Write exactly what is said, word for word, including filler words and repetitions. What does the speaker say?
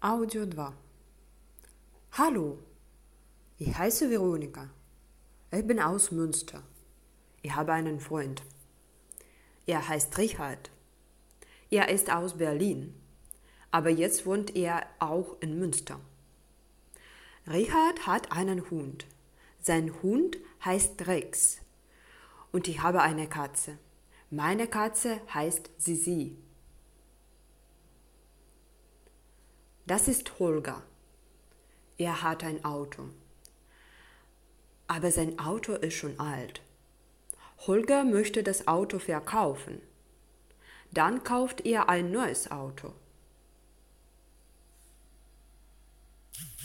Audio два. Hallo, ich heiße Veronika. Ich bin aus Münster. Ich habe einen Freund. Er heißt Richard. Er ist aus Berlin, aber jetzt wohnt er auch in Münster. Richard hat einen Hund. Sein Hund heißt Rex. Und ich habe eine Katze. Meine Katze heißt Sisi. Das ist Holger. Er hat ein Auto. Aber sein Auto ist schon alt. Holger möchte das Auto verkaufen. Dann kauft er ein neues Auto.